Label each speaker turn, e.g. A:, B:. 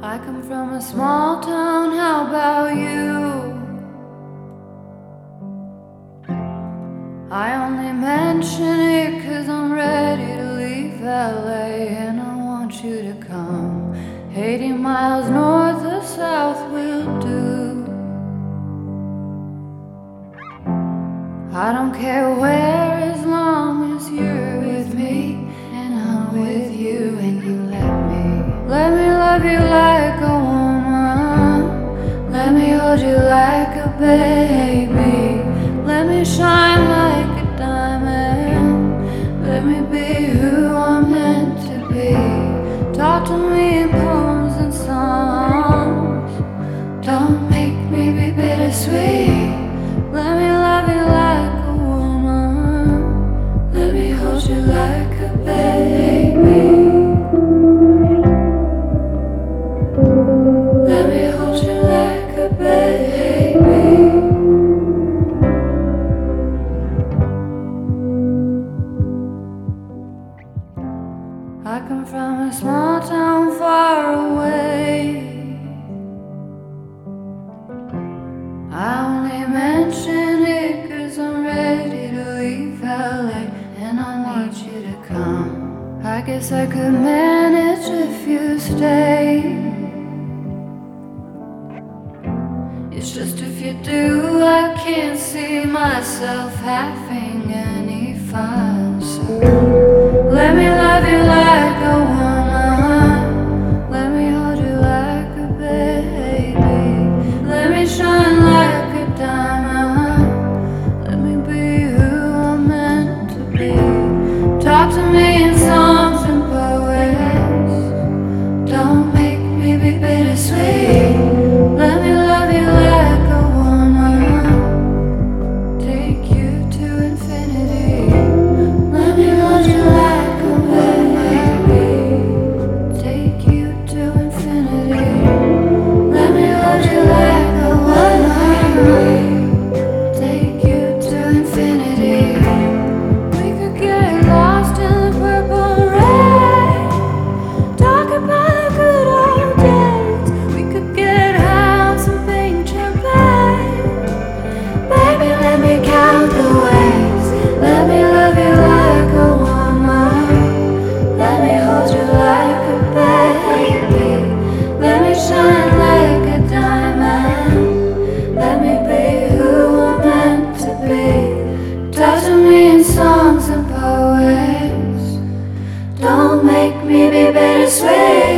A: I come from a small town, how about you? I only mention it 'cause I'm ready to leave LA, and I want you to come. 80 miles north or south will do. I don't care where, as long as you're with me and I'm with you, and you let me love you like a woman. Let me hold you like a baby. Let me shine like a diamond. Let me be who I'm meant to be. Talk to me in poems and songs. Don't make me be bittersweet. Let me love you like a woman. Let me hold you like a baby. Let me hold you like a baby. I come from a small town far away. I only mention it 'cause I'm ready to leave LA, and I want you to come. I guess I could manage if you stay. It's just if you do, I can't see myself having any fun. So let me love you like a woman. Let me hold you like a baby. Let me shine like a diamond. Let me be who I'm meant to be. Talk to me in songs and poets. Don't make me be bittersweet. Let me love you like a woman. Take you to infinity. Let me hold you like a baby. Take you to infinity. Let me hold you like a woman. Take you to infinity. We could get lost in the purple rain. Talk about the good old days. We could get house and pink champagne. Baby, let me count the ways. Let me love you like a woman. Let me hold you like a baby. Let me shine like a diamond. Let me be who I'm meant to be. Talk to me in songs and poets. Don't make me be bittersweet.